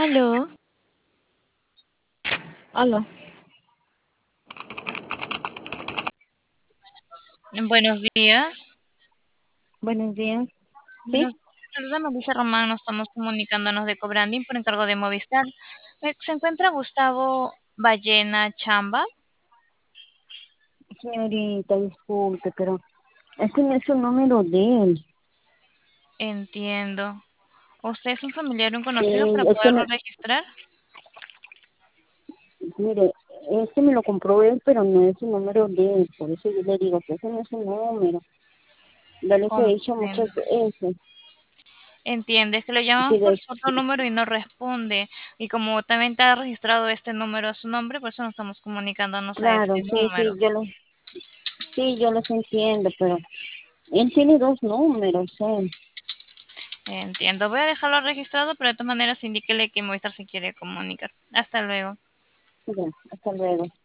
Aló, Hola, buenos días. buenos días. ¿Sí? Nos saluda Melissa Román, nos estamos comunicándonos de Cobranding por encargo de Movistar. Se encuentra Gustavo Ballena Chamba. Señorita, disculpe, pero ese no es el número de él. Entiendo. ¿Usted es un familiar o un Sí, conocido para es que poderlo registrar? mire, este me lo compró él, pero no es el número de él. Por eso yo le digo que ese no es el número. Ya les he dicho muchas Comprendo. veces. Entiende, es que lo llamamos Sí, por su otro número y no responde. Y como también está registrado este número a su nombre, por eso nos estamos comunicándonos a claro, este número. sí, yo los entiendo, pero él tiene dos números, Entiendo. Voy a dejarlo registrado, pero de todas maneras indíquele que Movistar se quiere comunicar. Hasta luego. Ya, hasta luego.